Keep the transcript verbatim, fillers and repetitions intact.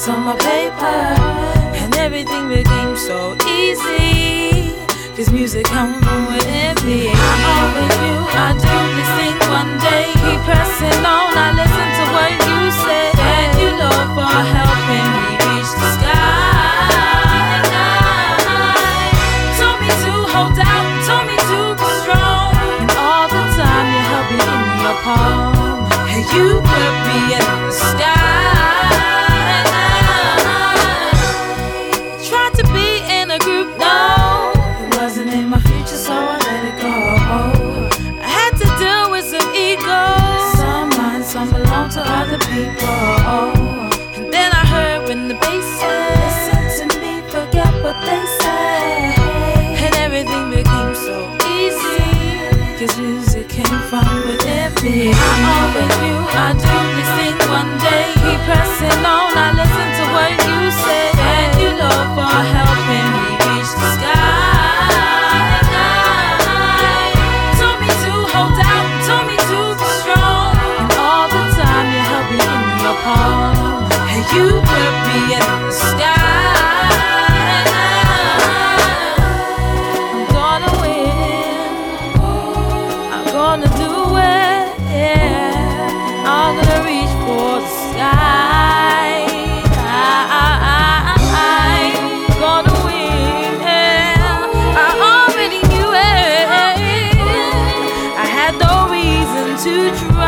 lines on my paper, and everything became so easy. This music comes from within me. I always knew I'd do this thing one day. Keep pressing on, I listen to what you say. Thank you, Lord, for helping me reach the sky. Told me to hold out, told me to be strong, and all the time you held me in your palm, and you put me in the sky. Tried to be in a group, no, it wasn't in my future, so I let it go. I had to deal with some ego. Some mine, some belong to other people. And then I heard when the bass said, listen to me, forget what they say. And everything became so easy, 'cause music came from within me. I always knew I'd do this thing one day. Keep pressing on, I listen to what you say. Thank you, Lord, for helping me reach the sky. Told me to hold out, told me to be strong, and all the time you held me in your palm, and you put me in the sky. I'm gonna win, I'm gonna do it, yeah. I'm gonna reach for the sky. I'm gonna win, yeah. I already knew it. I had no reason to try.